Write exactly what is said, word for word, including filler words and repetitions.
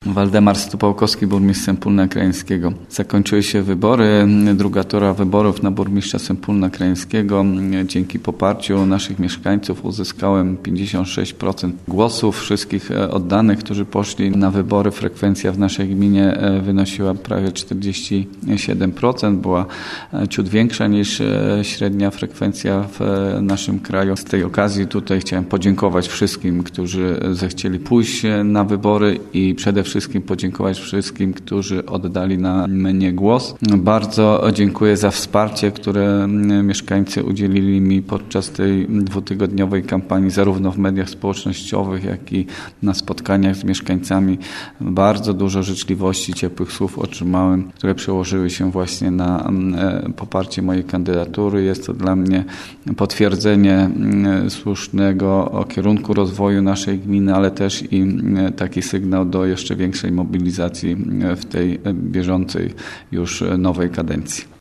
Waldemar Stupałkowski, burmistrz Sępólna Krajeńskiego. Zakończyły się wybory. Druga tura wyborów na burmistrza Sępólna Krajeńskiego. Dzięki poparciu naszych mieszkańców uzyskałem pięćdziesiąt sześć procent głosów wszystkich oddanych, którzy poszli na wybory. Frekwencja w naszej gminie wynosiła prawie czterdzieści siedem procent. Była ciut większa niż średnia frekwencja w naszym kraju. Z tej okazji tutaj chciałem podziękować wszystkim, którzy zechcieli pójść na wybory i przede wszystkim podziękować wszystkim, którzy oddali na mnie głos. Bardzo dziękuję za wsparcie, które mieszkańcy udzielili mi podczas tej dwutygodniowej kampanii, zarówno w mediach społecznościowych, jak i na spotkaniach z mieszkańcami. Bardzo dużo życzliwości, ciepłych słów otrzymałem, które przełożyły się właśnie na poparcie mojej kandydatury. Jest to dla mnie potwierdzenie słusznego kierunku rozwoju naszej gminy, ale też i taki sygnał do jeszcze większej mobilizacji w tej bieżącej już nowej kadencji.